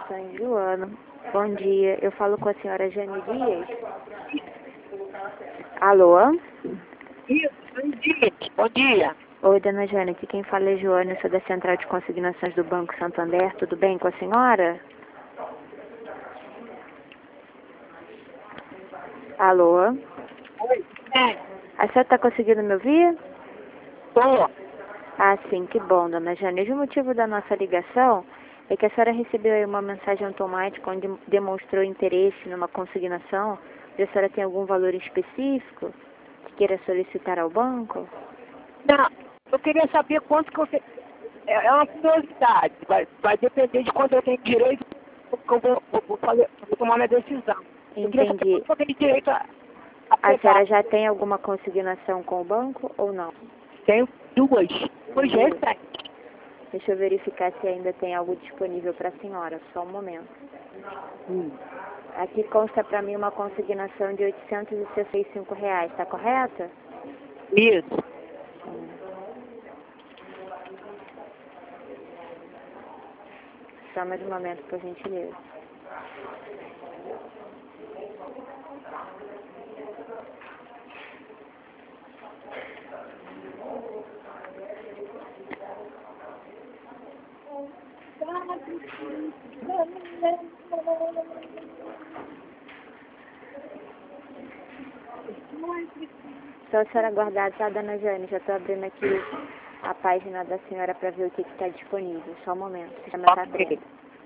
São Joana. Bom dia, eu falo com a senhora Jane Dias. Alô? Isso, bom dia. Bom dia. Oi, dona Jane, aqui quem fala é Joana, eu sou da Central de Consignações do Banco Santander. Tudo bem com a senhora? Alô? Oi. A senhora está conseguindo me ouvir? Tô. Ah, sim, que bom, dona Jane. O motivo da nossa ligação é que a senhora recebeu aí uma mensagem automática onde demonstrou interesse numa consignação. A senhora tem algum valor específico que queira solicitar ao banco? Não, eu queria saber quanto que você... É uma curiosidade. Vai depender de quanto eu tenho direito, que eu vou tomar minha decisão. Eu queria saber Entendi. quanto eu tenho direito a A pegar. senhora já tem alguma consignação com o banco ou não? Tenho duas recentes. Deixa eu verificar se ainda tem algo disponível para a senhora, só um momento. Aqui consta para mim uma consignação de R$ 865, está correta? Isso. Só mais um momento, por gentileza. Só a senhora aguardar, tá, dona Jane? Já estou abrindo aqui a página da senhora para ver o que está disponível. Só um momento. Ok.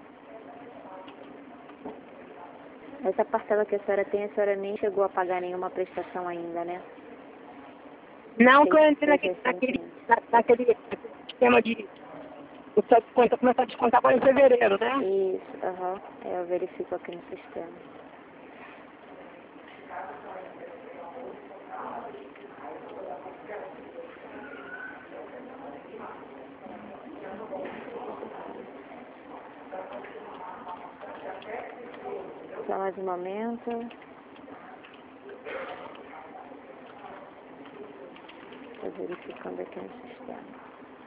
Essa parcela que a senhora nem chegou a pagar nenhuma prestação ainda, né? Não, Tem que eu entrei que ser naquele sistema de... O seu desconto começar a descontar agora em fevereiro, né? Isso, aham. Eu verifico aqui no sistema. Só mais um momento. Estou verificando aqui no sistema.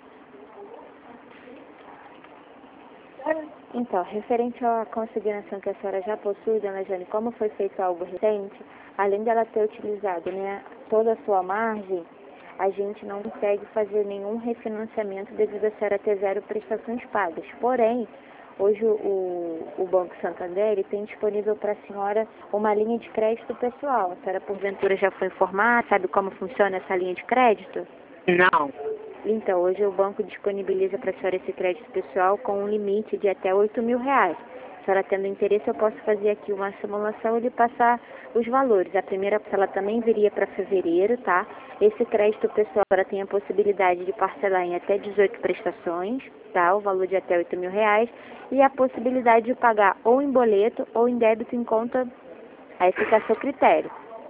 Então, referente à consignação que a senhora já possui, dona Jane, como foi feito algo recente, além dela ter utilizado, né, toda a sua margem, a gente não consegue fazer nenhum refinanciamento devido a senhora ter 0 prestações pagas. Porém, hoje o Banco Santander ele tem disponível para a senhora uma linha de crédito pessoal. A senhora, porventura, já foi informada, sabe como funciona essa linha de crédito? Não. Então, hoje o banco disponibiliza para a senhora esse crédito pessoal com um limite de até R$ 8.000. A senhora tendo interesse, eu posso fazer aqui uma simulação e lhe passar os valores. A primeira parcela também viria para fevereiro, tá? Esse crédito pessoal agora tem a possibilidade de parcelar em até 18 prestações, tá? O valor de até R$ 8.000. E a possibilidade de pagar ou em boleto ou em débito em conta, aí fica a seu critério.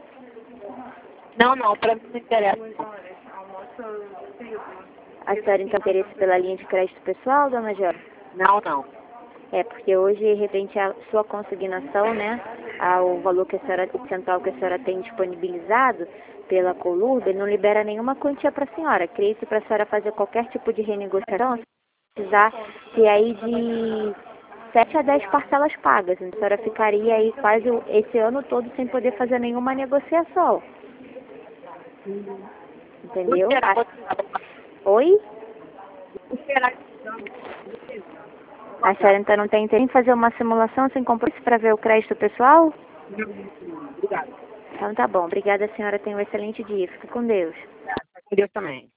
Não, para mim não interessa. A senhora então tem interesse pela linha de crédito pessoal, dona Jana? Não. É, porque hoje, referente à sua consignação, né, ao valor que a senhora, o percentual que a senhora tem disponibilizado pela Colurb, ele não libera nenhuma quantia para a senhora. Creio-se para a senhora fazer qualquer tipo de renegociação, precisar ter aí de 7 a 10 parcelas pagas. Então, a senhora ficaria aí quase esse ano todo sem poder fazer nenhuma negociação. Entendeu? Oi? A senhora então não tem interesse em fazer uma simulação sem compromisso para ver o crédito pessoal? Obrigado. Então tá bom. Obrigada, senhora. Tenha um excelente dia. Fique com Deus. Com Deus também.